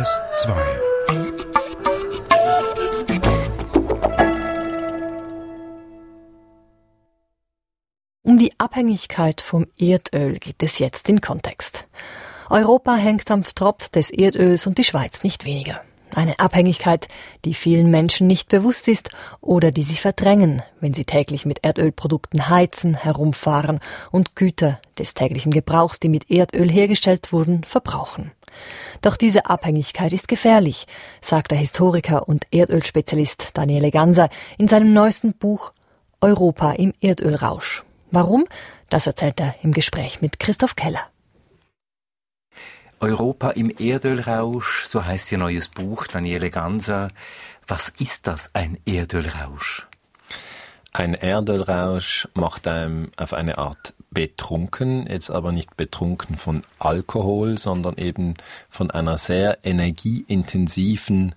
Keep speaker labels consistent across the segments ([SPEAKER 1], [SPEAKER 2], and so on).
[SPEAKER 1] SRF 2.
[SPEAKER 2] Um die Abhängigkeit vom Erdöl geht es jetzt in Kontext. Europa hängt am Tropf des Erdöls und die Schweiz nicht weniger. Eine Abhängigkeit, die vielen Menschen nicht bewusst ist oder die sie verdrängen, wenn sie täglich mit Erdölprodukten heizen, herumfahren und Güter des täglichen Gebrauchs, die mit Erdöl hergestellt wurden, verbrauchen. Doch diese Abhängigkeit ist gefährlich, sagt der Historiker und Erdölspezialist Daniele Ganser in seinem neuesten Buch Europa im Erdölrausch. Warum? Das erzählt er im Gespräch mit Christoph Keller.
[SPEAKER 3] Europa im Erdölrausch, so heißt Ihr neues Buch, Daniele Ganser. Was ist das, ein Erdölrausch?
[SPEAKER 4] Ein Erdölrausch macht einem auf eine Art betrunken, jetzt aber nicht betrunken von Alkohol, sondern eben von einer sehr energieintensiven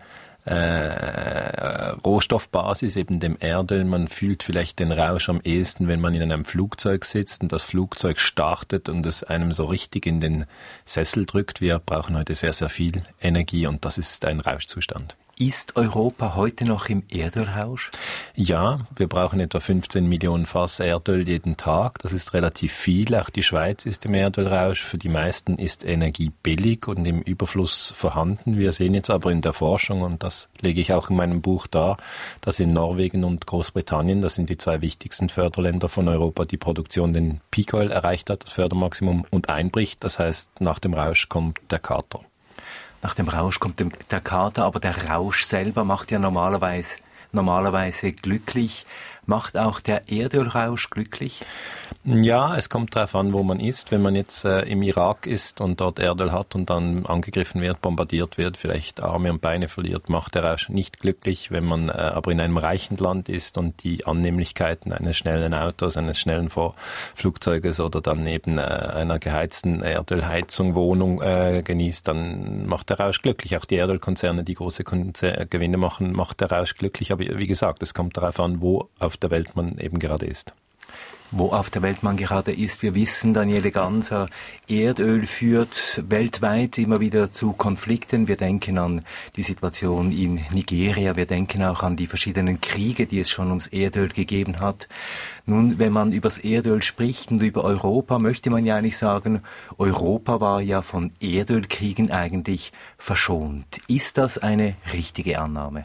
[SPEAKER 4] Rohstoffbasis, eben dem Erdöl. Man fühlt vielleicht den Rausch am ehesten, wenn man in einem Flugzeug sitzt und das Flugzeug startet und es einem so richtig in den Sessel drückt. Wir brauchen heute sehr, sehr viel Energie und das ist ein Rauschzustand.
[SPEAKER 3] Ist Europa heute noch im Erdölrausch?
[SPEAKER 4] Ja, wir brauchen etwa 15 Millionen Fass Erdöl jeden Tag. Das ist relativ viel. Auch die Schweiz ist im Erdölrausch. Für die meisten ist Energie billig und im Überfluss vorhanden. Wir sehen jetzt aber in der Forschung, und das lege ich auch in meinem Buch dar, dass in Norwegen und Großbritannien, das sind die zwei wichtigsten Förderländer von Europa, die Produktion den Peak Oil erreicht hat, das Fördermaximum, und einbricht. Das heißt, nach dem Rausch kommt der Kater.
[SPEAKER 3] Nach dem Rausch kommt der Kater, aber der Rausch selber macht ja normalerweise glücklich. Macht auch der Erdölrausch glücklich?
[SPEAKER 4] Ja, es kommt darauf an, wo man ist. Wenn man jetzt im Irak ist und dort Erdöl hat und dann angegriffen wird, bombardiert wird, vielleicht Arme und Beine verliert, macht der Rausch nicht glücklich. Wenn man aber in einem reichen Land ist und die Annehmlichkeiten eines schnellen Autos, eines schnellen Flugzeuges oder dann eben einer geheizten Erdölheizung, Wohnung genießt, dann macht der Rausch glücklich. Auch die Erdölkonzerne, die große Gewinne machen, macht der Rausch glücklich. Aber wie gesagt, es kommt darauf an, wo auf der Welt man eben gerade ist.
[SPEAKER 3] Wo auf der Welt man gerade ist. Wir wissen, Daniele Ganser, Erdöl führt weltweit immer wieder zu Konflikten. Wir denken an die Situation in Nigeria. Wir denken auch an die verschiedenen Kriege, die es schon ums Erdöl gegeben hat. Nun, wenn man über das Erdöl spricht und über Europa, möchte man ja eigentlich sagen, Europa war ja von Erdölkriegen eigentlich verschont. Ist das eine richtige Annahme?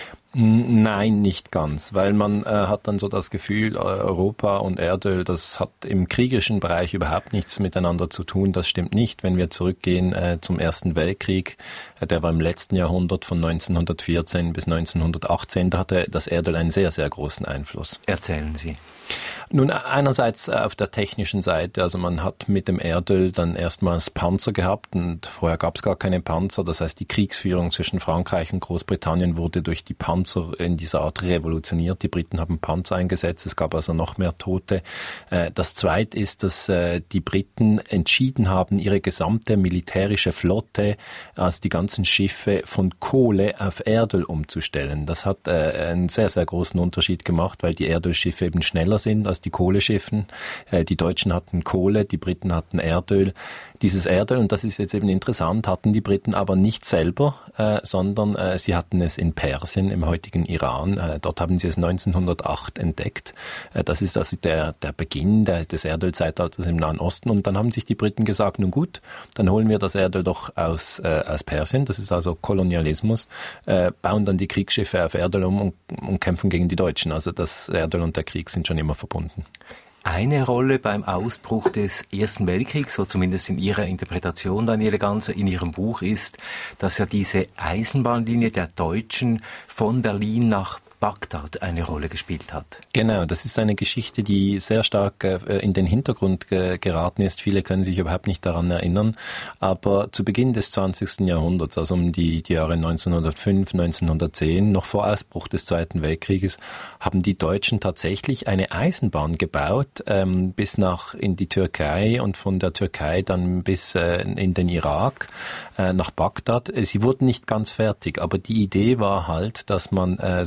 [SPEAKER 4] Nein, nicht ganz, weil man hat dann so das Gefühl, Europa und Erdöl, das hat im kriegerischen Bereich überhaupt nichts miteinander zu tun. Das stimmt nicht. Wenn wir zurückgehen zum Ersten Weltkrieg, der war im letzten Jahrhundert von 1914 bis 1918, da hatte das Erdöl einen sehr, sehr großen Einfluss.
[SPEAKER 3] Erzählen Sie.
[SPEAKER 4] Nun, einerseits auf der technischen Seite, also man hat mit dem Erdöl dann erstmals Panzer gehabt und vorher gab es gar keine Panzer. Das heißt, die Kriegsführung zwischen Frankreich und Großbritannien wurde durch die Panzer in dieser Art revolutioniert. Die Briten haben Panzer eingesetzt, es gab also noch mehr Tote. Das Zweite ist, dass die Briten entschieden haben, ihre gesamte militärische Flotte, also die ganzen Schiffe, von Kohle auf Erdöl umzustellen. Das hat einen sehr, sehr großen Unterschied gemacht, weil die Erdölschiffe eben schneller sind als die Kohleschiffen. Die Deutschen hatten Kohle, die Briten hatten Erdöl. Dieses Erdöl, und das ist jetzt eben interessant, hatten die Briten aber nicht selber, sondern sie hatten es in Persien, im heutigen Iran. Dort haben sie es 1908 entdeckt. Das ist also der Beginn des Erdölzeitalters im Nahen Osten. Und dann haben sich die Briten gesagt, nun gut, dann holen wir das Erdöl doch aus Persien. Das ist also Kolonialismus. Bauen dann die Kriegsschiffe auf Erdöl um und kämpfen gegen die Deutschen. Also das Erdöl und der Krieg sind schon immer verbunden.
[SPEAKER 3] Eine Rolle beim Ausbruch des Ersten Weltkriegs, so zumindest in Ihrer Interpretation, Daniele Ganser, in Ihrem Buch ist, dass ja diese Eisenbahnlinie der Deutschen von Berlin nach Bagdad eine Rolle gespielt hat.
[SPEAKER 4] Genau, das ist eine Geschichte, die sehr stark in den Hintergrund geraten ist. Viele können sich überhaupt nicht daran erinnern. Aber zu Beginn des 20. Jahrhunderts, also um die Jahre 1905, 1910, noch vor Ausbruch des Zweiten Weltkrieges, haben die Deutschen tatsächlich eine Eisenbahn gebaut, bis in die Türkei und von der Türkei dann bis in den Irak, nach Bagdad. Sie wurden nicht ganz fertig, aber die Idee war halt, dass man sozusagen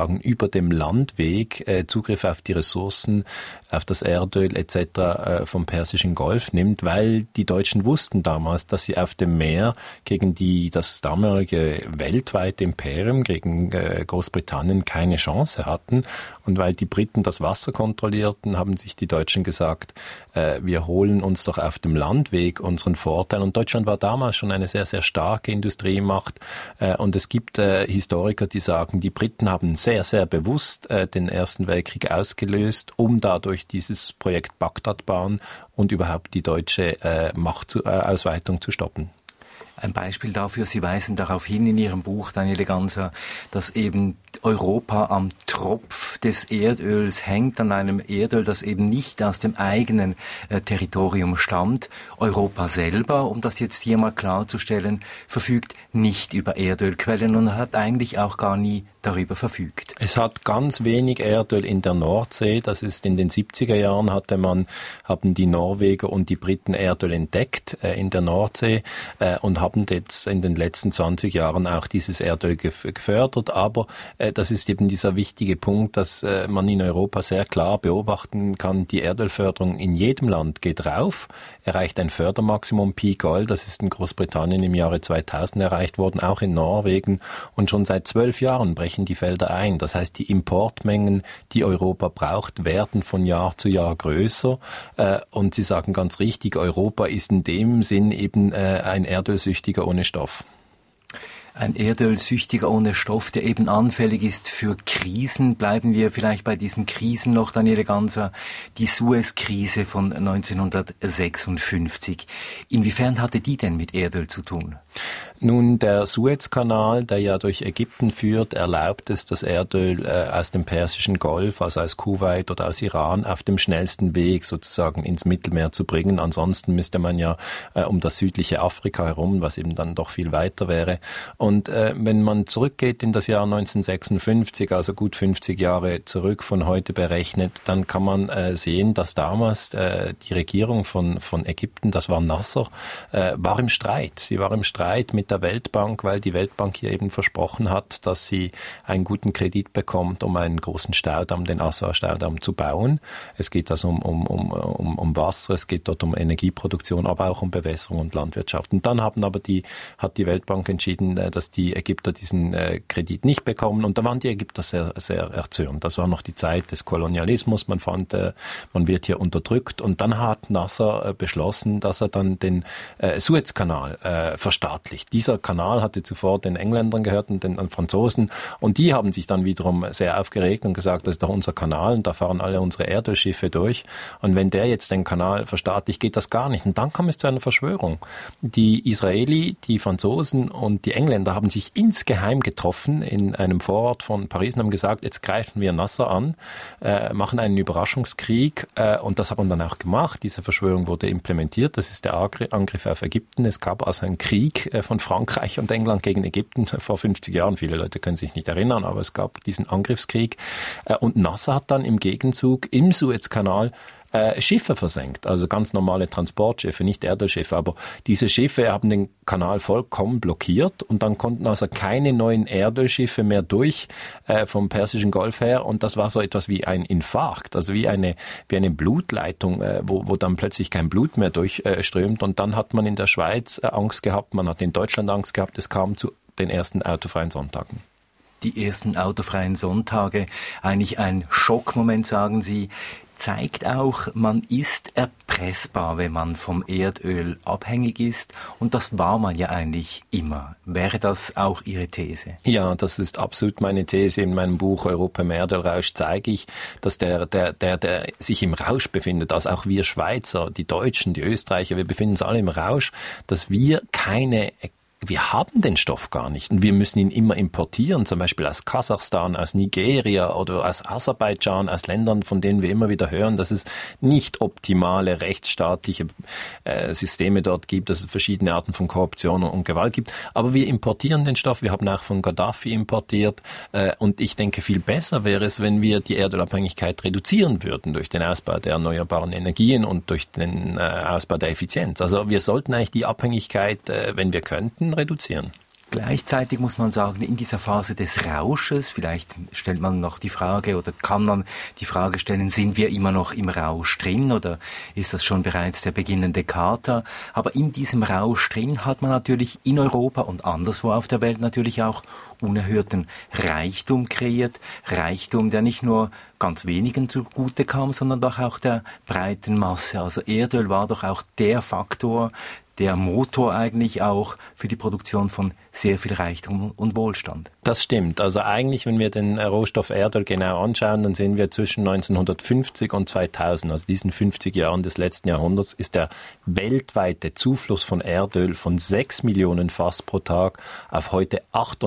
[SPEAKER 4] sozusagen über dem Landweg Zugriff auf die Ressourcen, auf das Erdöl etc. Vom Persischen Golf nimmt, weil die Deutschen wussten damals, dass sie auf dem Meer gegen das damalige weltweite Imperium, gegen Großbritannien keine Chance hatten. Und weil die Briten das Wasser kontrollierten, haben sich die Deutschen gesagt, wir holen uns doch auf dem Landweg unseren Vorteil. Und Deutschland war damals schon eine sehr, sehr starke Industriemacht. Und es gibt Historiker, die sagen, die Briten haben sehr, sehr bewusst den Ersten Weltkrieg ausgelöst, um dadurch dieses Projekt Bagdad bauen und überhaupt die deutsche Machtausweitung zu stoppen.
[SPEAKER 3] Ein Beispiel dafür, Sie weisen darauf hin in Ihrem Buch, Daniele Ganser, dass eben Europa am Tropf des Erdöls hängt, an einem Erdöl, das eben nicht aus dem eigenen Territorium stammt. Europa selber, um das jetzt hier mal klarzustellen, verfügt nicht über Erdölquellen und hat eigentlich auch gar nie darüber verfügt.
[SPEAKER 4] Es hat ganz wenig Erdöl in der Nordsee. Das ist in den 70er Jahren haben die Norweger und die Briten Erdöl entdeckt in der Nordsee und haben jetzt in den letzten 20 Jahren auch dieses Erdöl gefördert. Aber das ist eben dieser wichtige Punkt, dass man in Europa sehr klar beobachten kann, die Erdölförderung in jedem Land geht rauf, erreicht ein Fördermaximum Peak Oil, das ist in Großbritannien im Jahre 2000 erreicht worden, auch in Norwegen, und schon seit 12 Jahren brechen die Felder ein. Das heißt, die Importmengen, die Europa braucht, werden von Jahr zu Jahr größer, und Sie sagen ganz richtig, Europa ist in dem Sinn eben ein Erdölsüchtiger ohne Stoff.
[SPEAKER 3] Ein Erdölsüchtiger ohne Stoff, der eben anfällig ist für Krisen. Bleiben wir vielleicht bei diesen Krisen noch, Daniele Ganser. Die Suez-Krise von 1956. Inwiefern hatte die denn mit Erdöl zu tun?
[SPEAKER 4] Nun, der Suezkanal, der ja durch Ägypten führt, erlaubt es, das Erdöl aus dem Persischen Golf, also aus Kuwait oder aus Iran, auf dem schnellsten Weg sozusagen ins Mittelmeer zu bringen. Ansonsten müsste man ja um das südliche Afrika herum, was eben dann doch viel weiter wäre. Und wenn man zurückgeht in das Jahr 1956, also gut 50 Jahre zurück von heute berechnet, dann kann man sehen, dass damals die Regierung von Ägypten, das war Nasser, war im Streit. Sie war im Streit mit der Weltbank, weil die Weltbank hier eben versprochen hat, dass sie einen guten Kredit bekommt, um einen großen Staudamm, den Assauer-Staudamm, zu bauen. Es geht also um Wasser, es geht dort um Energieproduktion, aber auch um Bewässerung und Landwirtschaft. Und dann hat die Weltbank entschieden, dass die Ägypter diesen Kredit nicht bekommen. Und da waren die Ägypter sehr, sehr erzürnt. Das war noch die Zeit des Kolonialismus. Man fand, man wird hier unterdrückt. Und dann hat Nasser beschlossen, dass er dann den Suezkanal verstaatlicht. Dieser Kanal hatte zuvor den Engländern gehört und den Franzosen. Und die haben sich dann wiederum sehr aufgeregt und gesagt, das ist doch unser Kanal und da fahren alle unsere Erdölschiffe durch. Und wenn der jetzt den Kanal verstaatlicht, geht das gar nicht. Und dann kam es zu einer Verschwörung. Die Israeli, die Franzosen und die Engländer haben sich insgeheim getroffen in einem Vorort von Paris und haben gesagt, jetzt greifen wir Nasser an, machen einen Überraschungskrieg, und das hat man dann auch gemacht. Diese Verschwörung wurde implementiert. Das ist der Angriff auf Ägypten. Es gab also einen Krieg von Frankreich und England gegen Ägypten vor 50 Jahren. Viele Leute können sich nicht erinnern, aber es gab diesen Angriffskrieg. Und Nasser hat dann im Gegenzug im Suezkanal Schiffe versenkt, also ganz normale Transportschiffe, nicht Erdölschiffe, aber diese Schiffe haben den Kanal vollkommen blockiert und dann konnten also keine neuen Erdölschiffe mehr durch vom Persischen Golf her, und das war so etwas wie ein Infarkt, also wie eine Blutleitung, wo dann plötzlich kein Blut mehr durchströmt, und dann hat man in der Schweiz Angst gehabt, man hat in Deutschland Angst gehabt, es kam zu den ersten autofreien Sonntagen.
[SPEAKER 3] Die ersten autofreien Sonntage, eigentlich ein Schockmoment, sagen Sie. Zeigt auch, man ist erpressbar, wenn man vom Erdöl abhängig ist. Und das war man ja eigentlich immer. Wäre das auch Ihre These? Ja, das ist absolut meine These. In meinem Buch Europa im Erdölrausch zeige ich, dass der sich im Rausch befindet, also auch wir Schweizer, die Deutschen, die Österreicher, wir befinden uns alle im Rausch, dass wir haben den Stoff gar nicht und wir müssen ihn immer importieren, zum Beispiel aus Kasachstan, aus Nigeria oder aus Aserbaidschan, aus Ländern, von denen wir immer wieder hören, dass es nicht optimale rechtsstaatliche Systeme dort gibt, dass es verschiedene Arten von Korruption und Gewalt gibt. Aber wir importieren den Stoff, wir haben auch von Gaddafi importiert, und ich denke, viel besser wäre es, wenn wir die Erdölabhängigkeit reduzieren würden durch den Ausbau der erneuerbaren Energien und durch den Ausbau der Effizienz. Also wir sollten eigentlich die Abhängigkeit, wenn wir könnten, reduzieren. Gleichzeitig muss man sagen, in dieser Phase des Rausches, vielleicht stellt man noch die Frage oder kann man die Frage stellen, sind wir immer noch im Rausch drin oder ist das schon bereits der beginnende Kater? Aber in diesem Rausch drin hat man natürlich in Europa und anderswo auf der Welt natürlich auch unerhörten Reichtum kreiert. Reichtum, der nicht nur ganz wenigen zugute kam, sondern doch auch der breiten Masse. Also Erdöl war doch auch der Faktor, der Motor eigentlich auch für die Produktion von sehr viel Reichtum und Wohlstand.
[SPEAKER 4] Das stimmt. Also eigentlich, wenn wir den Rohstoff Erdöl genau anschauen, dann sehen wir zwischen 1950 und 2000, also diesen 50 Jahren des letzten Jahrhunderts, ist der weltweite Zufluss von Erdöl von 6 Millionen Fass pro Tag auf heute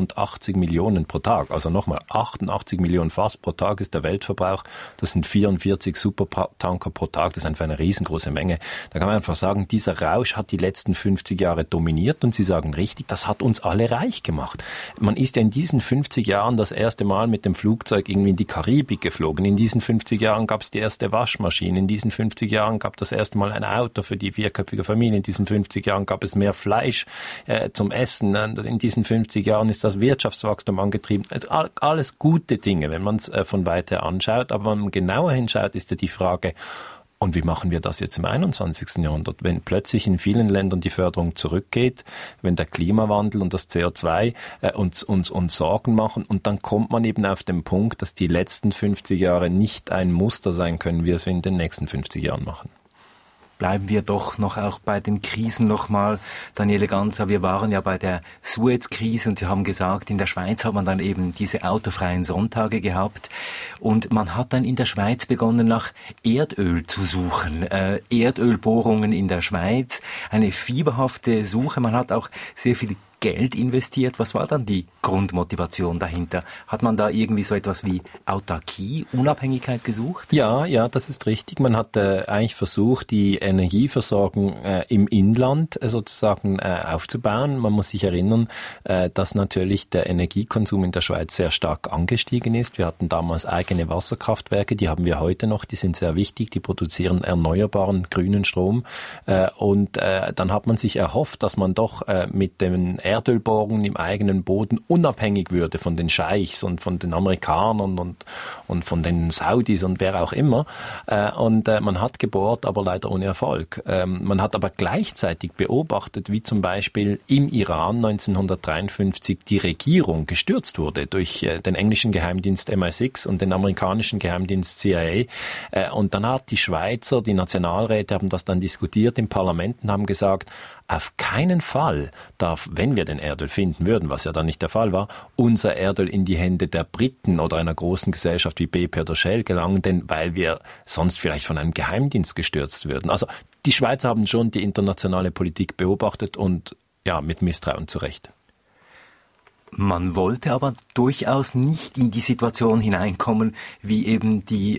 [SPEAKER 4] 88 Millionen pro Tag. Also nochmal 88 Millionen Fass pro Tag ist der Weltverbrauch. Das sind 44 Supertanker pro Tag. Das ist einfach eine riesengroße Menge. Da kann man einfach sagen, dieser Rausch hat die letzten 50 Jahre dominiert und Sie sagen richtig, das hat uns alle reich gemacht. Man ist ja in diesen 50 Jahren das erste Mal mit dem Flugzeug irgendwie in die Karibik geflogen. In diesen 50 Jahren gab es die erste Waschmaschine. In diesen 50 Jahren gab es das erste Mal ein Auto für die vierköpfige Familie. In diesen 50 Jahren gab es mehr Fleisch zum Essen. In diesen 50 Jahren ist das Wirtschaftswachstum angetrieben. Alles gute Dinge, wenn man es von weiter anschaut. Aber wenn man genauer hinschaut, ist ja die Frage, und wie machen wir das jetzt im 21. Jahrhundert, wenn plötzlich in vielen Ländern die Förderung zurückgeht, wenn der Klimawandel und das CO2 uns Sorgen machen und dann kommt man eben auf den Punkt, dass die letzten 50 Jahre nicht ein Muster sein können, wie es wir in den nächsten 50 Jahren machen.
[SPEAKER 3] Bleiben wir doch noch auch bei den Krisen nochmal. Daniele Ganser, wir waren ja bei der Suez-Krise und Sie haben gesagt, in der Schweiz hat man dann eben diese autofreien Sonntage gehabt und man hat dann in der Schweiz begonnen, nach Erdöl zu suchen. Erdölbohrungen in der Schweiz, eine fieberhafte Suche. Man hat auch sehr viel Geld investiert. Was war dann die Grundmotivation dahinter? Hat man da irgendwie so etwas wie Autarkie, Unabhängigkeit gesucht?
[SPEAKER 4] Ja, das ist richtig. Man hat eigentlich versucht, die Energieversorgung im Inland sozusagen aufzubauen. Man muss sich erinnern, dass natürlich der Energiekonsum in der Schweiz sehr stark angestiegen ist. Wir hatten damals eigene Wasserkraftwerke, die haben wir heute noch, die sind sehr wichtig, die produzieren erneuerbaren grünen Strom. Und dann hat man sich erhofft, dass man doch mit den Erdölbohrungen im eigenen Boden unabhängig würde von den Scheichs und von den Amerikanern und von den Saudis und wer auch immer. Und man hat gebohrt, aber leider ohne Erfolg. Man hat aber gleichzeitig beobachtet, wie zum Beispiel im Iran 1953 die Regierung gestürzt wurde durch den englischen Geheimdienst MI6 und den amerikanischen Geheimdienst CIA. Und dann hat die Schweizer, die Nationalräte haben das dann diskutiert im Parlament und haben gesagt, auf keinen Fall darf, wenn wir den Erdöl finden würden, was ja dann nicht der Fall war, unser Erdöl in die Hände der Briten oder einer großen Gesellschaft wie BP oder Shell gelangen, denn weil wir sonst vielleicht von einem Geheimdienst gestürzt würden. Also die Schweizer haben schon die internationale Politik beobachtet und ja, mit Misstrauen zu Recht.
[SPEAKER 3] Man wollte aber durchaus nicht in die Situation hineinkommen, wie eben die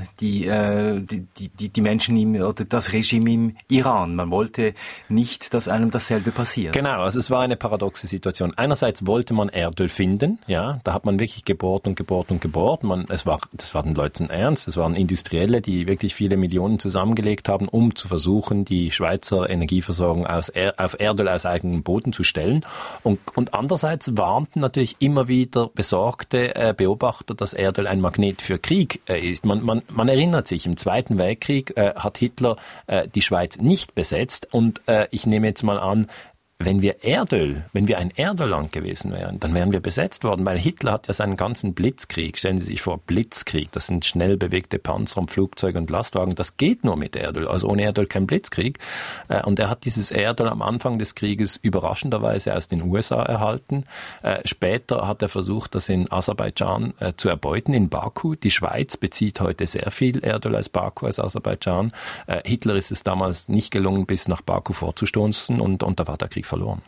[SPEAKER 3] Menschen oder das Regime im Iran. Man wollte nicht, dass einem dasselbe passiert.
[SPEAKER 4] Genau, also es war eine paradoxe Situation. Einerseits wollte man Erdöl finden, ja, da hat man wirklich gebohrt. Das war den Leuten ernst. Es waren Industrielle, die wirklich viele Millionen zusammengelegt haben, um zu versuchen, die Schweizer Energieversorgung auf Erdöl aus eigenem Boden zu stellen. Und andererseits warnten natürlich immer wieder besorgte Beobachter, dass Erdöl ein Magnet für Krieg ist. Man erinnert sich, im Zweiten Weltkrieg hat Hitler die Schweiz nicht besetzt und ich nehme jetzt mal an, wenn wir ein Erdölland gewesen wären, dann wären wir besetzt worden, weil Hitler hat ja seinen ganzen Blitzkrieg, stellen Sie sich vor, Blitzkrieg, das sind schnell bewegte Panzer und Flugzeuge und Lastwagen, das geht nur mit Erdöl, also ohne Erdöl kein Blitzkrieg. Und er hat dieses Erdöl am Anfang des Krieges überraschenderweise aus den USA erhalten. Später hat er versucht, das in Aserbaidschan zu erbeuten, in Baku. Die Schweiz bezieht heute sehr viel Erdöl aus Baku, aus Aserbaidschan. Hitler ist es damals nicht gelungen, bis nach Baku vorzustoßen und da war der Krieg verloren.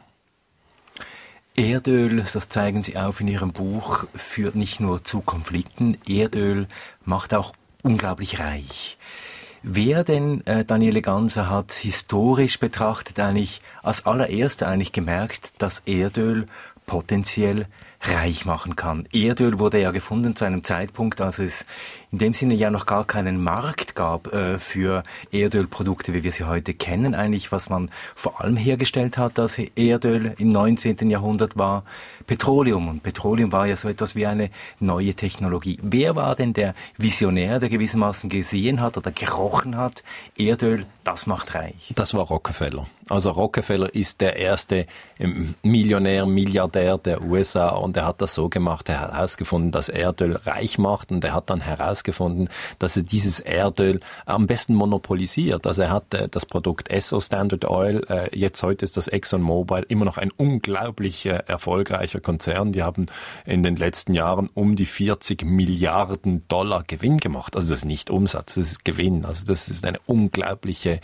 [SPEAKER 3] Erdöl, das zeigen Sie auf in Ihrem Buch, führt nicht nur zu Konflikten. Erdöl macht auch unglaublich reich. Wer denn, Daniele Ganser, hat historisch betrachtet eigentlich als allererster gemerkt, dass Erdöl potenziell reich machen kann. Erdöl wurde ja gefunden zu einem Zeitpunkt, als es in dem Sinne ja noch gar keinen Markt gab für Erdölprodukte, wie wir sie heute kennen. Eigentlich, was man vor allem hergestellt hat als Erdöl im 19. Jahrhundert war Petroleum. Und Petroleum war ja so etwas wie eine neue Technologie. Wer war denn der Visionär, der gewissermaßen gesehen hat oder gerochen hat, Erdöl, das macht reich?
[SPEAKER 4] Das war Rockefeller. Also Rockefeller ist der erste Millionär, Milliardär der USA und er hat das so gemacht, er hat herausgefunden, dass Erdöl reich macht und er hat dann herausgefunden, dass er dieses Erdöl am besten monopolisiert. Also er hat das Produkt Esso, Standard Oil, jetzt heute ist das ExxonMobil immer noch ein unglaublich erfolgreicher Konzern. Die haben in den letzten Jahren um die 40 Milliarden Dollar Gewinn gemacht. Also das ist nicht Umsatz, das ist Gewinn. Also das ist eine unglaubliche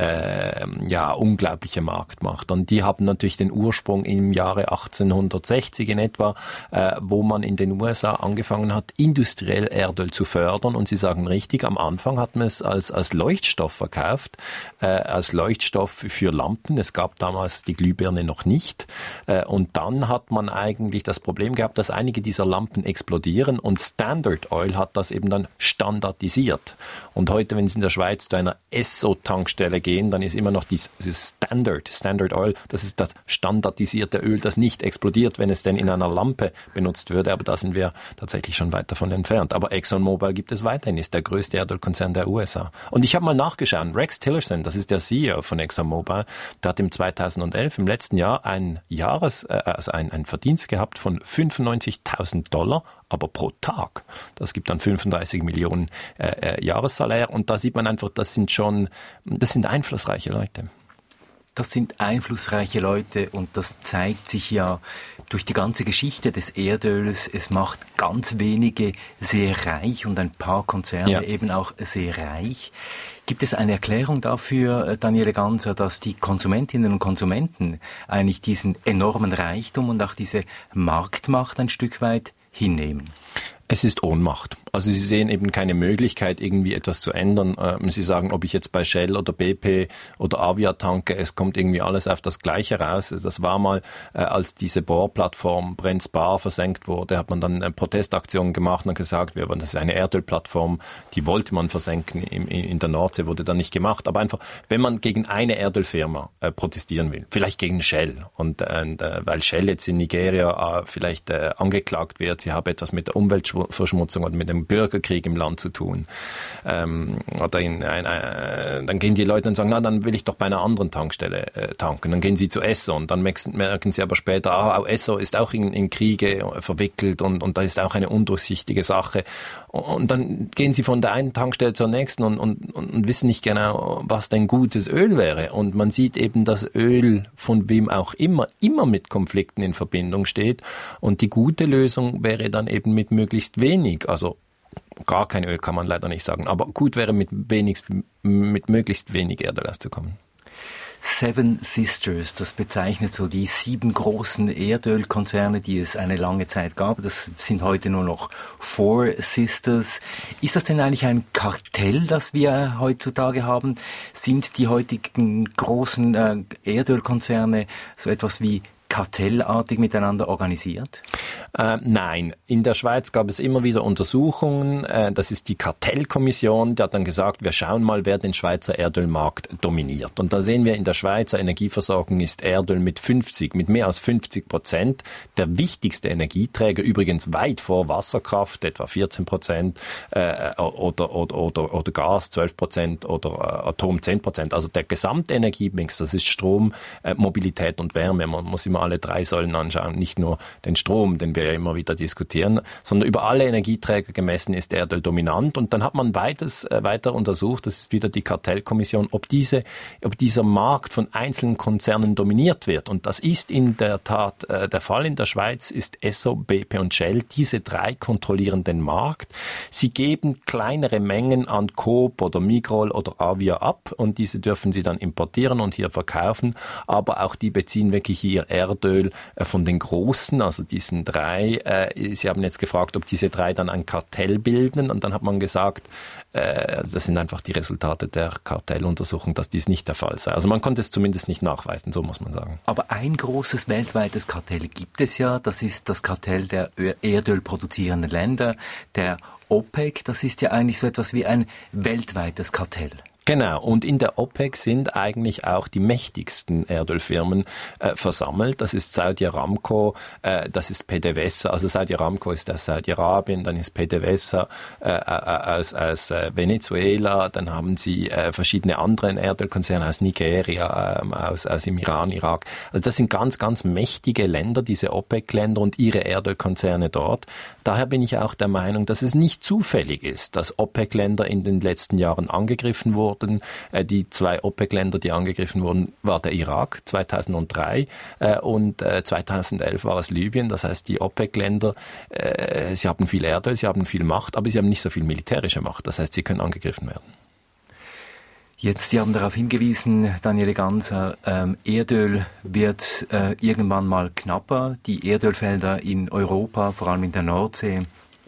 [SPEAKER 4] Marktmacht. Und die haben natürlich den Ursprung im Jahre 1860 in etwa, wo man in den USA angefangen hat, industriell Erdöl zu fördern. Und Sie sagen richtig, am Anfang hat man es als Leuchtstoff verkauft, als Leuchtstoff für Lampen. Es gab damals die Glühbirne noch nicht. Und dann hat man eigentlich das Problem gehabt, dass einige dieser Lampen explodieren und Standard Oil hat das eben dann standardisiert. Und heute, wenn Sie in der Schweiz zu einer Esso-Tankstelle gehen, dann ist immer noch dieses Standard Oil, das ist das standardisierte Öl, das nicht explodiert, wenn es denn in einer Lampe benutzt würde, aber da sind wir tatsächlich schon weit davon entfernt. Aber ExxonMobil gibt es weiterhin, ist der größte Erdölkonzern der USA. Und ich habe mal nachgeschaut, Rex Tillerson, das ist der CEO von ExxonMobil, der hat im 2011, im letzten Jahr, ein Verdienst gehabt von $95.000, aber pro Tag. Das gibt dann 35 Millionen Jahressalär und da sieht man einfach, das sind einflussreiche Leute.
[SPEAKER 3] Das sind einflussreiche Leute und das zeigt sich ja durch die ganze Geschichte des Erdöls. Es macht ganz wenige sehr reich und ein paar Konzerne eben auch sehr reich. Gibt es eine Erklärung dafür, Daniele Ganser, dass die Konsumentinnen und Konsumenten eigentlich diesen enormen Reichtum und auch diese Marktmacht ein Stück weit hinnehmen?
[SPEAKER 4] Es ist Ohnmacht. Also Sie sehen eben keine Möglichkeit, irgendwie etwas zu ändern. Sie sagen, ob ich jetzt bei Shell oder BP oder Avia tanke, es kommt irgendwie alles auf das Gleiche raus. Das war mal, als diese Bohrplattform Brent Spar versenkt wurde, hat man dann Protestaktionen gemacht und gesagt, das ist eine Erdölplattform, die wollte man versenken in der Nordsee, wurde dann nicht gemacht. Aber einfach, wenn man gegen eine Erdölfirma protestieren will, vielleicht gegen Shell und weil Shell jetzt in Nigeria vielleicht angeklagt wird, sie habe etwas mit der Umweltverschmutzung oder mit dem Bürgerkrieg im Land zu tun. Dann gehen die Leute und sagen, dann will ich doch bei einer anderen Tankstelle tanken. Dann gehen sie zu Esso und dann merken sie aber später, Esso ist auch in Kriege verwickelt und da ist auch eine undurchsichtige Sache. Und dann gehen sie von der einen Tankstelle zur nächsten und wissen nicht genau, was denn gutes Öl wäre. Und man sieht eben, dass Öl von wem auch immer mit Konflikten in Verbindung steht. Und die gute Lösung wäre dann eben mit möglichst wenig, also gar kein Öl kann man leider nicht sagen, aber gut wäre mit möglichst wenig Erdöl auszukommen.
[SPEAKER 3] Seven Sisters, das bezeichnet so die 7 großen Erdölkonzerne, die es eine lange Zeit gab. Das sind heute nur noch 4 Sisters. Ist das denn eigentlich ein Kartell, das wir heutzutage haben? Sind die heutigen großen Erdölkonzerne so etwas wie kartellartig miteinander organisiert?
[SPEAKER 4] Nein. In der Schweiz gab es immer wieder Untersuchungen. Das ist die Kartellkommission, die hat dann gesagt, wir schauen mal, wer den Schweizer Erdölmarkt dominiert. Und da sehen wir, in der Schweizer Energieversorgung ist Erdöl mit mehr als 50% der wichtigste Energieträger, übrigens weit vor Wasserkraft, etwa 14%, oder Gas 12% oder Atom 10%. Also der gesamte Energiemix, das ist Strom, Mobilität und Wärme. Man muss immer alle 3 Säulen anschauen, nicht nur den Strom, den wir ja immer wieder diskutieren, sondern über alle Energieträger gemessen ist Erdöl dominant. Und dann hat man weiter untersucht, das ist wieder die Kartellkommission, ob dieser Markt von einzelnen Konzernen dominiert wird. Und das ist in der Tat der Fall. In der Schweiz ist Esso, BP und Shell. Diese 3 kontrollieren den Markt. Sie geben kleinere Mengen an Coop oder Migrol oder Avia ab und diese dürfen sie dann importieren und hier verkaufen. Aber auch die beziehen wirklich ihr Erdöl von den Großen, also diesen 3. Sie haben jetzt gefragt, ob diese 3 dann ein Kartell bilden und dann hat man gesagt, Das sind einfach die Resultate der Kartelluntersuchung, dass dies nicht der Fall sei. Also man konnte es zumindest nicht nachweisen, so muss man sagen.
[SPEAKER 3] Aber ein großes weltweites Kartell gibt es ja, das ist das Kartell der Erdöl produzierenden Länder, der OPEC. Das ist ja eigentlich so etwas wie ein weltweites Kartell.
[SPEAKER 4] Genau, und in der OPEC sind eigentlich auch die mächtigsten Erdölfirmen versammelt. Das ist Saudi Aramco, das ist PDVSA, also Saudi Aramco ist aus Saudi-Arabien, dann ist PDVSA aus Venezuela, dann haben sie verschiedene andere Erdölkonzerne aus Nigeria, aus dem Iran, Irak. Also das sind ganz, ganz mächtige Länder, diese OPEC-Länder und ihre Erdölkonzerne dort. Daher bin ich auch der Meinung, dass es nicht zufällig ist, dass OPEC-Länder in den letzten Jahren angegriffen wurden. Die 2 OPEC-Länder, die angegriffen wurden, war der Irak 2003 und 2011 war es Libyen. Das heißt, die OPEC-Länder, sie haben viel Erdöl, sie haben viel Macht, aber sie haben nicht so viel militärische Macht. Das heißt, sie können angegriffen werden.
[SPEAKER 3] Jetzt, Sie haben darauf hingewiesen, Daniele Ganser, Erdöl wird irgendwann mal knapper. Die Erdölfelder in Europa, vor allem in der Nordsee,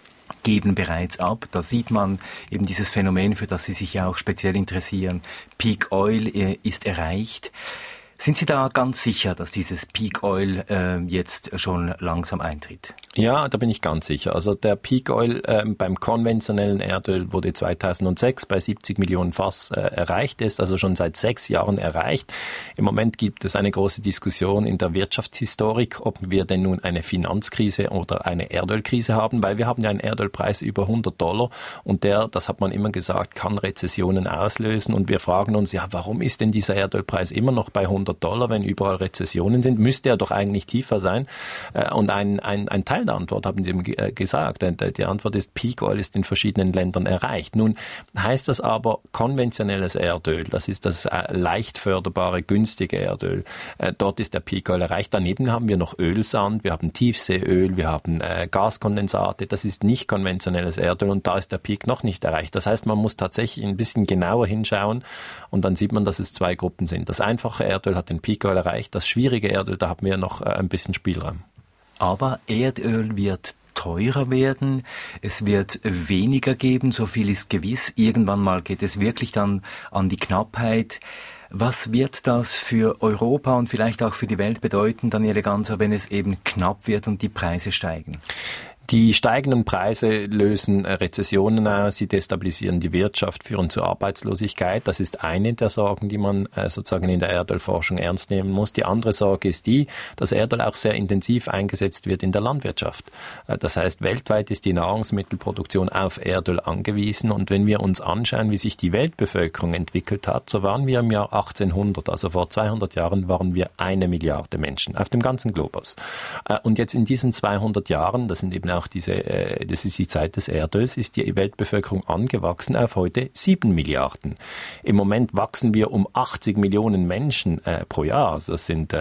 [SPEAKER 3] geben bereits ab. Da sieht man eben dieses Phänomen, für das Sie sich ja auch speziell interessieren. Peak Oil ist erreicht. Sind Sie da ganz sicher, dass dieses Peak Oil jetzt schon langsam eintritt?
[SPEAKER 4] Ja, da bin ich ganz sicher. Also der Peak Oil beim konventionellen Erdöl wurde 2006 bei 70 Millionen Fass erreicht, ist also schon seit 6 Jahren erreicht. Im Moment gibt es eine große Diskussion in der Wirtschaftshistorik, ob wir denn nun eine Finanzkrise oder eine Erdölkrise haben, weil wir haben ja einen Erdölpreis über $100 und das hat man immer gesagt, kann Rezessionen auslösen und wir fragen uns, ja, warum ist denn dieser Erdölpreis immer noch bei $100, wenn überall Rezessionen sind? Müsste er doch eigentlich tiefer sein. Und ein Teil der Antwort haben Sie eben gesagt. Die Antwort ist, Peak Oil ist in verschiedenen Ländern erreicht. Nun heißt das aber, konventionelles Erdöl, das ist das leicht förderbare, günstige Erdöl. Dort ist der Peak Oil erreicht. Daneben haben wir noch Ölsand, wir haben Tiefseeöl, wir haben Gaskondensate. Das ist nicht konventionelles Erdöl und da ist der Peak noch nicht erreicht. Das heißt, man muss tatsächlich ein bisschen genauer hinschauen und dann sieht man, dass es 2 Gruppen sind. Das einfache Erdöl hat den Peak Oil erreicht. Das schwierige Erdöl, da haben wir noch ein bisschen Spielraum.
[SPEAKER 3] Aber Erdöl wird teurer werden, es wird weniger geben, so viel ist gewiss. Irgendwann mal geht es wirklich dann an die Knappheit. Was wird das für Europa und vielleicht auch für die Welt bedeuten, Daniele Ganser, wenn es eben knapp wird und die Preise steigen?
[SPEAKER 4] Die steigenden Preise lösen Rezessionen aus, sie destabilisieren die Wirtschaft, führen zu Arbeitslosigkeit. Das ist eine der Sorgen, die man sozusagen in der Erdölforschung ernst nehmen muss. Die andere Sorge ist die, dass Erdöl auch sehr intensiv eingesetzt wird in der Landwirtschaft. Das heißt, weltweit ist die Nahrungsmittelproduktion auf Erdöl angewiesen. Und wenn wir uns anschauen, wie sich die Weltbevölkerung entwickelt hat, so waren wir im Jahr 1800, also vor 200 Jahren, waren wir 1 Milliarde Menschen auf dem ganzen Globus. Und jetzt in diesen 200 Jahren, das sind eben auch das ist die Zeit des Erdöls, ist die Weltbevölkerung angewachsen auf heute 7 Milliarden. Im Moment wachsen wir um 80 Millionen Menschen pro Jahr. Also das sind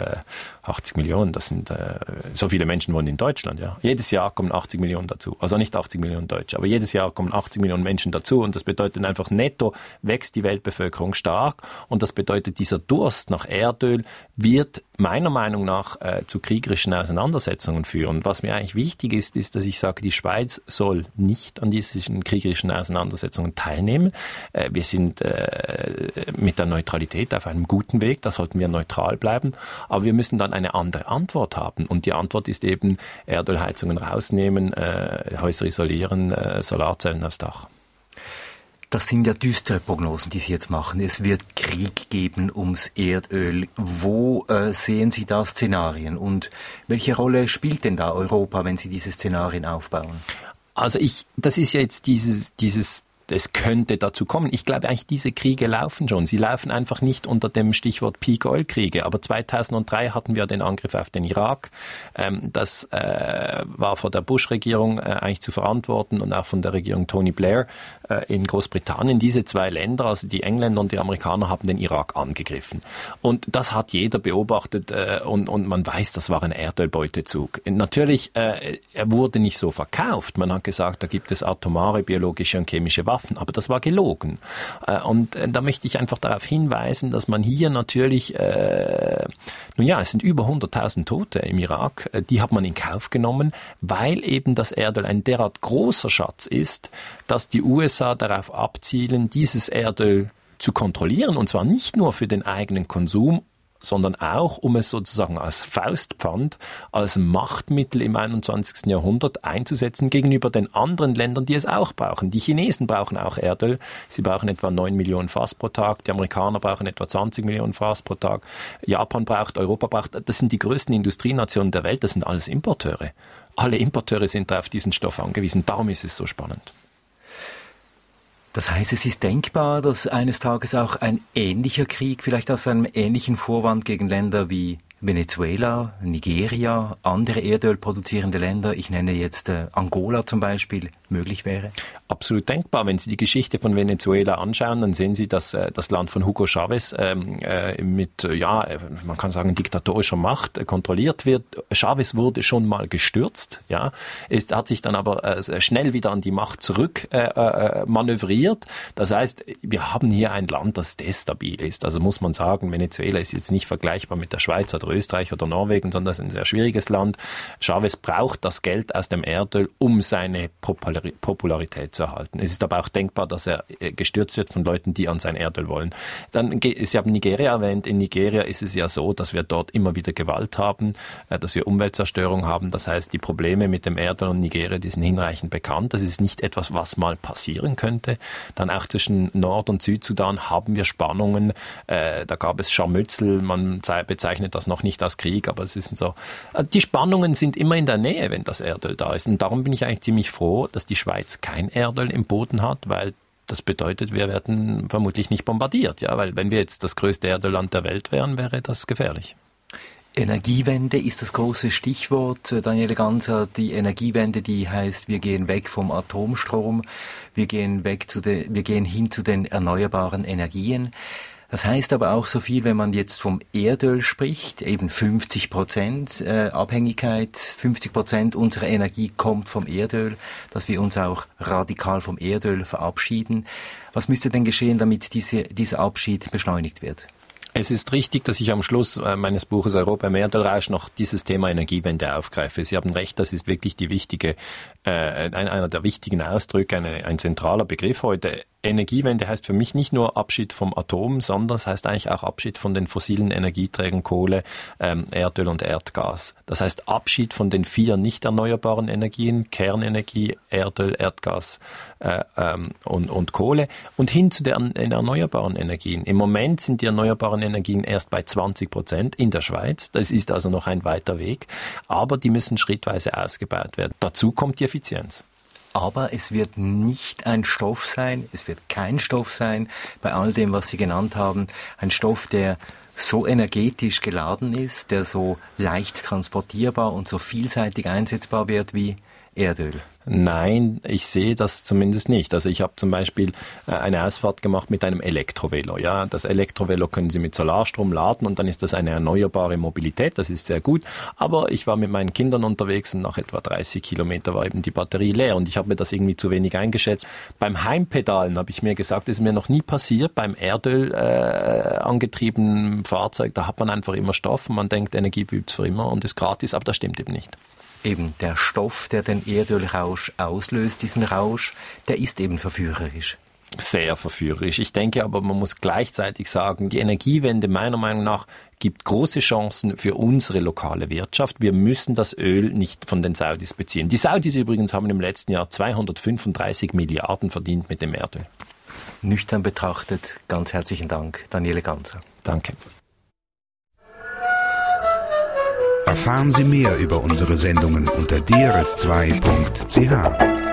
[SPEAKER 4] 80 Millionen, so viele Menschen wohnen in Deutschland. Ja. Jedes Jahr kommen 80 Millionen dazu. Also nicht 80 Millionen Deutsche, aber jedes Jahr kommen 80 Millionen Menschen dazu und das bedeutet einfach netto wächst die Weltbevölkerung stark und das bedeutet, dieser Durst nach Erdöl wird meiner Meinung nach zu kriegerischen Auseinandersetzungen führen. Was mir eigentlich wichtig ist, dass ich sage, die Schweiz soll nicht an diesen kriegerischen Auseinandersetzungen teilnehmen. Wir sind mit der Neutralität auf einem guten Weg, da sollten wir neutral bleiben, aber wir müssen dann eine andere Antwort haben und die Antwort ist eben Erdölheizungen rausnehmen, Häuser isolieren, Solarzellen aufs Dach.
[SPEAKER 3] Das sind ja düstere Prognosen, die Sie jetzt machen. Es wird Krieg geben ums Erdöl. Wo sehen Sie da Szenarien und welche Rolle spielt denn da Europa, wenn Sie diese Szenarien aufbauen?
[SPEAKER 4] Also das ist ja jetzt dieses es könnte dazu kommen. Ich glaube eigentlich, diese Kriege laufen schon. Sie laufen einfach nicht unter dem Stichwort Peak-Oil-Kriege. Aber 2003 hatten wir den Angriff auf den Irak. Das war von der Bush-Regierung eigentlich zu verantworten und auch von der Regierung Tony Blair in Großbritannien. Diese 2 Länder, also die Engländer und die Amerikaner, haben den Irak angegriffen. Und das hat jeder beobachtet und man weiß, das war ein Erdölbeutezug. Natürlich, er wurde nicht so verkauft. Man hat gesagt, da gibt es atomare, biologische und chemische Waffen. schaffen. Aber das war gelogen. Und da möchte ich einfach darauf hinweisen, dass man hier natürlich, es sind über 100.000 Tote im Irak, die hat man in Kauf genommen, weil eben das Erdöl ein derart großer Schatz ist, dass die USA darauf abzielen, dieses Erdöl zu kontrollieren, und zwar nicht nur für den eigenen Konsum, sondern auch, um es sozusagen als Faustpfand, als Machtmittel im 21. Jahrhundert einzusetzen gegenüber den anderen Ländern, die es auch brauchen. Die Chinesen brauchen auch Erdöl. Sie brauchen etwa 9 Millionen Fass pro Tag. Die Amerikaner brauchen etwa 20 Millionen Fass pro Tag. Japan braucht, Europa braucht. Das sind die größten Industrienationen der Welt. Das sind alles Importeure. Alle Importeure sind auf diesen Stoff angewiesen. Darum ist es so spannend.
[SPEAKER 3] Das heißt, es ist denkbar, dass eines Tages auch ein ähnlicher Krieg, vielleicht aus einem ähnlichen Vorwand gegen Länder wie Venezuela, Nigeria, andere Erdöl produzierende Länder, ich nenne jetzt Angola zum Beispiel, möglich wäre?
[SPEAKER 4] Absolut denkbar. Wenn Sie die Geschichte von Venezuela anschauen, dann sehen Sie, dass das Land von Hugo Chavez mit, man kann sagen, diktatorischer Macht kontrolliert wird. Chavez wurde schon mal gestürzt, ja. Es hat sich dann aber schnell wieder an die Macht zurück manövriert. Das heißt, wir haben hier ein Land, das destabil ist. Also muss man sagen, Venezuela ist jetzt nicht vergleichbar mit der Schweiz oder Österreich oder Norwegen, sondern das ist ein sehr schwieriges Land. Chavez braucht das Geld aus dem Erdöl, um seine Popularität zu erhalten. Es ist aber auch denkbar, dass er gestürzt wird von Leuten, die an sein Erdöl wollen. Dann, Sie haben Nigeria erwähnt. In Nigeria ist es ja so, dass wir dort immer wieder Gewalt haben, dass wir Umweltzerstörung haben. Das heißt, die Probleme mit dem Erdöl und Nigeria, die sind hinreichend bekannt. Das ist nicht etwas, was mal passieren könnte. Dann auch zwischen Nord- und Südsudan haben wir Spannungen. Da gab es Scharmützel. Man bezeichnet das noch nicht als Krieg, aber es ist so. Die Spannungen sind immer in der Nähe, wenn das Erdöl da ist. Und darum bin ich eigentlich ziemlich froh, dass die Schweiz kein Erdöl im Boden hat, weil das bedeutet, wir werden vermutlich nicht bombardiert. Ja, weil wenn wir jetzt das größte Erdölland der Welt wären, wäre das gefährlich.
[SPEAKER 3] Energiewende ist das große Stichwort, Daniele Ganser. Die Energiewende, die heißt, wir gehen weg vom Atomstrom, wir gehen hin zu den erneuerbaren Energien. Das heißt aber auch so viel, wenn man jetzt vom Erdöl spricht, eben 50% Abhängigkeit, 50% unserer Energie kommt vom Erdöl, dass wir uns auch radikal vom Erdöl verabschieden. Was müsste denn geschehen, damit dieser Abschied beschleunigt wird?
[SPEAKER 4] Es ist richtig, dass ich am Schluss meines Buches Europa im Erdölrausch noch dieses Thema Energiewende aufgreife. Sie haben recht, das ist wirklich einer der wichtigen Ausdrücke, ein zentraler Begriff heute. Energiewende heißt für mich nicht nur Abschied vom Atom, sondern es heißt eigentlich auch Abschied von den fossilen Energieträgern Kohle, Erdöl und Erdgas. Das heißt Abschied von den 4 nicht erneuerbaren Energien, Kernenergie, Erdöl, Erdgas und Kohle und hin zu den erneuerbaren Energien. Im Moment sind die erneuerbaren Energien erst bei 20% in der Schweiz. Das ist also noch ein weiter Weg, aber die müssen schrittweise ausgebaut werden. Dazu kommt die Effizienz.
[SPEAKER 3] Aber es wird nicht ein Stoff sein, es wird kein Stoff sein, bei all dem, was Sie genannt haben, ein Stoff, der so energetisch geladen ist, der so leicht transportierbar und so vielseitig einsetzbar wird wie Erdöl.
[SPEAKER 4] Nein, ich sehe das zumindest nicht. Also ich habe zum Beispiel eine Ausfahrt gemacht mit einem Elektrovelo. Ja, das Elektrovelo können Sie mit Solarstrom laden und dann ist das eine erneuerbare Mobilität. Das ist sehr gut. Aber ich war mit meinen Kindern unterwegs und nach etwa 30 Kilometer war eben die Batterie leer und ich habe mir das irgendwie zu wenig eingeschätzt. Beim Heimpedalen habe ich mir gesagt, das ist mir noch nie passiert. Beim Erdöl angetriebenen Fahrzeug, da hat man einfach immer Stoff und man denkt, Energie bleibt für immer und ist gratis, aber das stimmt eben nicht.
[SPEAKER 3] Eben der Stoff, der den Erdölrausch auslöst, diesen Rausch, der ist eben verführerisch.
[SPEAKER 4] Sehr verführerisch. Ich denke aber, man muss gleichzeitig sagen, die Energiewende meiner Meinung nach gibt große Chancen für unsere lokale Wirtschaft. Wir müssen das Öl nicht von den Saudis beziehen. Die Saudis übrigens haben im letzten Jahr 235 Milliarden verdient mit dem Erdöl.
[SPEAKER 3] Nüchtern betrachtet, ganz herzlichen Dank, Daniele Ganser.
[SPEAKER 4] Danke.
[SPEAKER 1] Erfahren Sie mehr über unsere Sendungen unter drs2.ch.